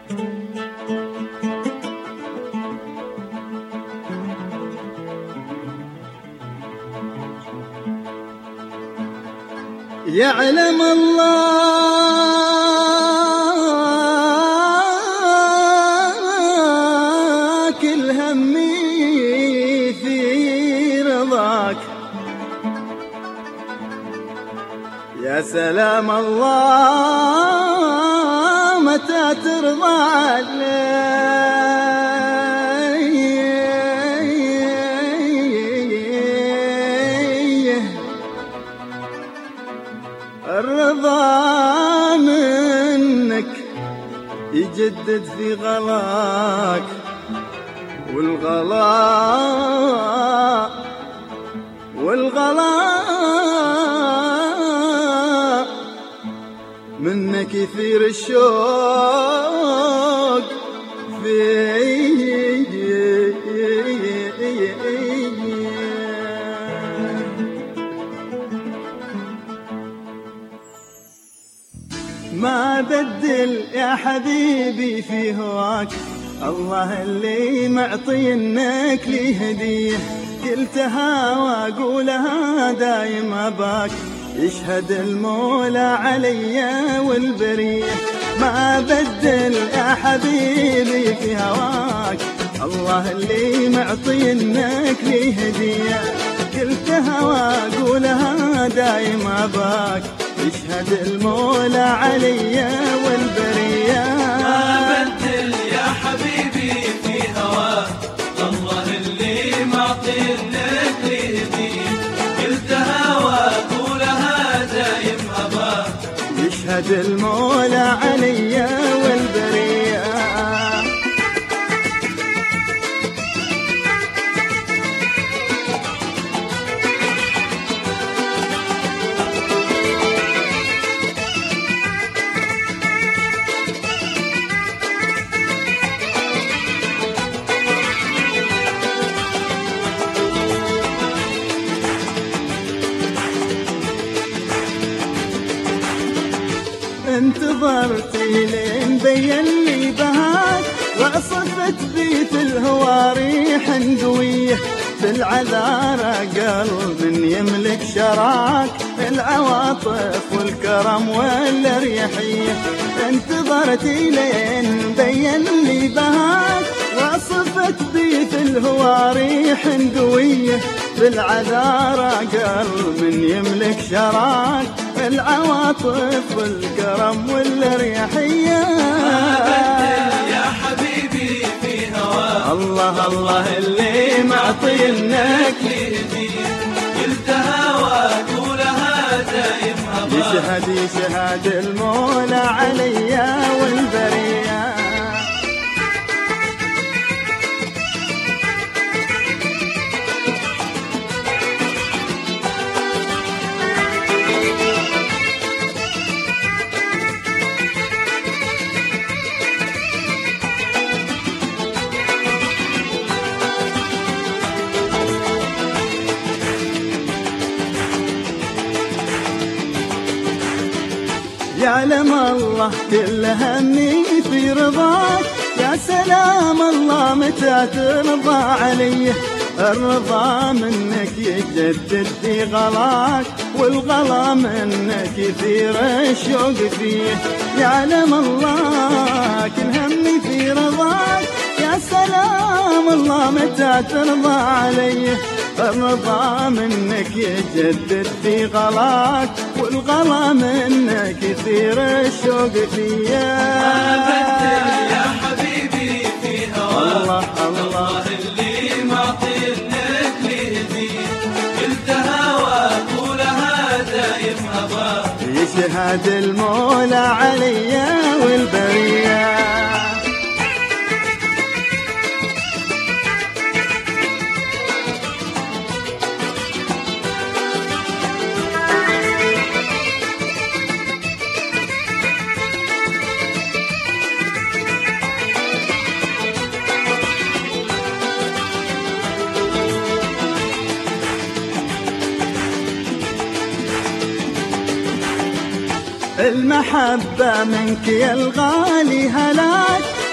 يعلم الله كل همي في رضاك. يا سلام الله متى ترضى الرضا منك يجدد في غلاك، والغلا منك يثير الشوق فيه. ما بدل يا حبيبي في هواك، الله اللي معطينك لي هدية، قلتها واقولها دايم اباك، يشهد المولى علي والبرية. ما بدل يا حبيبي في هواك، الله اللي معطينك لي هدية، قلتها واقولها دايم اباك، يشهد المولى علي والبرية. ما بدل يا حبيبي في هواك، الله اللي معطينك لي هدية، قلتها واقولها دايم اباك، يشهد المولى علي والبرية. انتظرت لين بين لي بهاك، وعصفت بيت الهوى ريح قوية، في العذارى قلب من يملك شراك، العواطف والكرم والريحية. انتظرت لين بين لي بهاك، وعصفت بيت الهوى ريح قوية، في العذارى قلب من يملك شراك، العواطف والكرم والريحية. ما بدل يا حبيبي في هواك، الله اللي معطينك لي هدية، قلتها واقولها دايم اباك، يشهد المولى علي والبرية. يعلم الله كل همي في رضاك، يا سلام الله متى ترضى علي، الرضا منك يجدد في غلاك، والغلا منك يثير الشوق فيه. يعلم الله كل همي في رضاك، يا سلام الله متى ترضى علي، الرضا منك يجدد في غلاك، والغلا منك يثير الشوق فيا. ما بدل يا حبيبي في هواك، الله اللي معطينك لي هدية، قلتها واقولها دايم اباك، يشهد المولى علي والبرية. المحبة منك يا الغالي هلاك،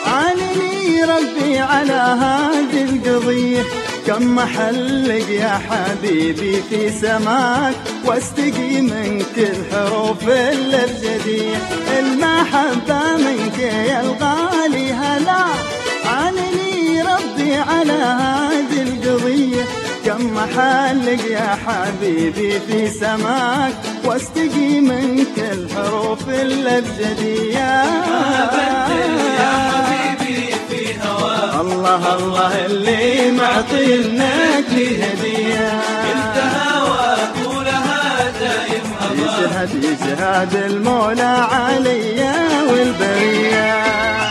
عانني ربي على هذه القضية، كم محلق يا حبيبي في سماك، واستقي منك الحروف الابجدية. المحبة منك يا الغالي هلا، عانني ربي على هذه القضية، كم محلق يا حبيبي في سماك، واستقي منك الحروف الابجدية. يا حبيبي في هواك، الله الله اللي معطي النكلي هدية. انت هواك ولها دايم هواك، يشهد المولى عليا والبرية.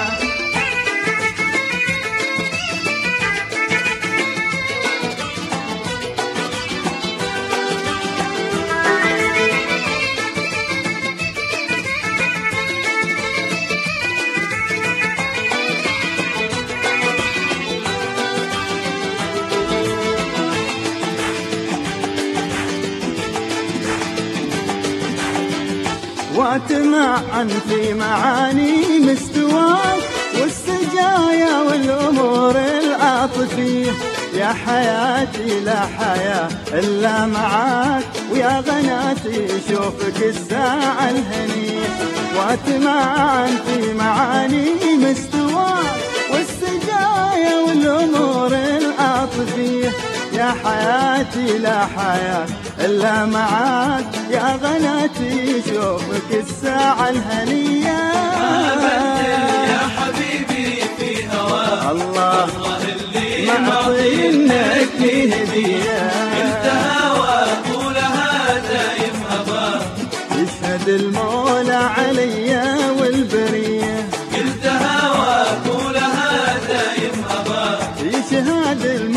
واتمعن في معاني مستواك، والسجايا والأمور العاطفية. يا حياتي لا حياة إلا معاك، ويا غناتي شوفك الساعة الهنية. واتمعن في معاني مستواك، والسجايا والأمور العاطفية. يا حياتي لا حياة إلا معاك، يا غناتي شوفك الساعة الهنية. يا حبيبي في هواك، الله اللي معطي النكلي هدية. انت هواك ولها دايم هواك، يشهد المولى عليا والبرية. انت هواك ولها دايم هواك، يشهد